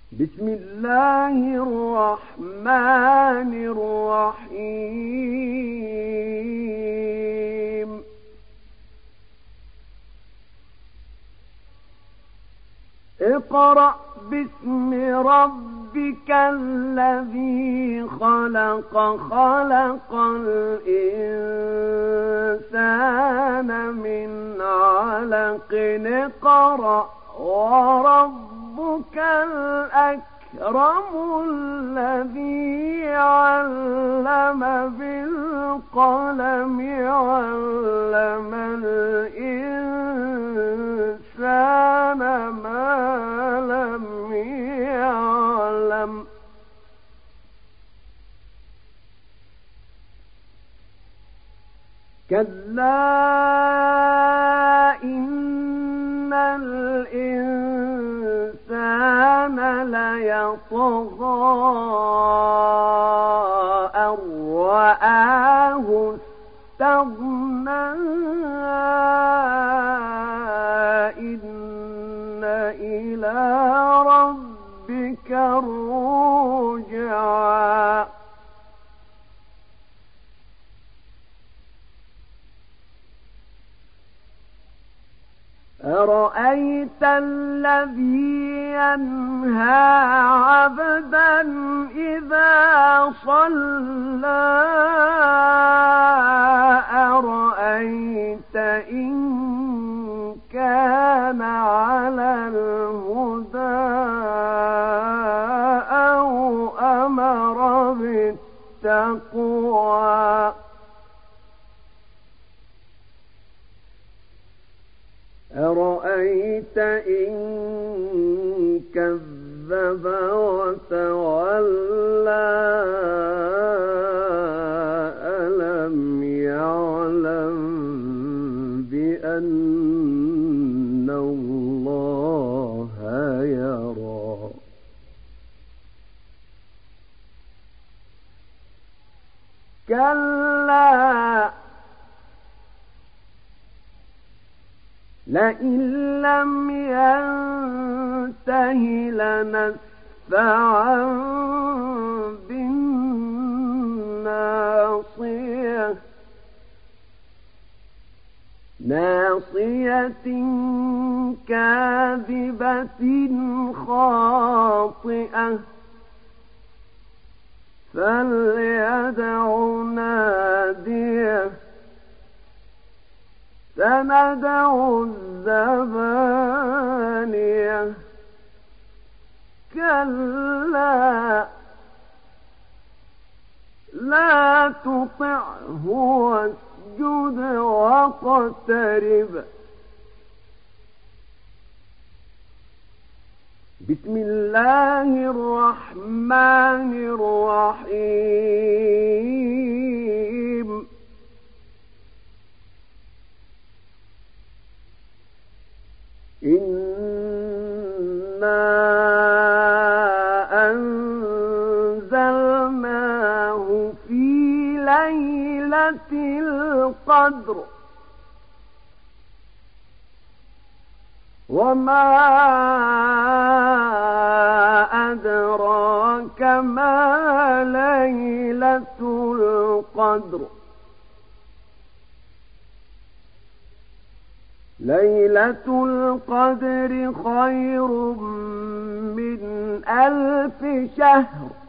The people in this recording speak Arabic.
بسم الله الرحمن الرحيم اقرأ باسم ربك الذي خلق خلق الإنسان من علق اقرأ وربك الأكرم الذي علم بالقلم علم الإنسان ما لم يعلم كلا إن الإنسان ليطغى أن رآه استغنى إن إلى ربك الرجعى أرأيت الذي ينهى عبدا إذا صلى أرأيت إن كان على الهدى أو أمر بالتقوى أرأيت إن كذب وتولى ألم يعلم بأن الله يرى كلا لئن لم ينته لنسفعا بالناصية ناصية كاذبة خاطئة فليدع ناديه سندع الزبانية كلا لا تطعه واسجد واقترب بسم الله الرحمن الرحيم إنا أنزلناه في ليلة القدر وما أدراك ما ليلة القدر ليلة القدر خير من 1000 شهر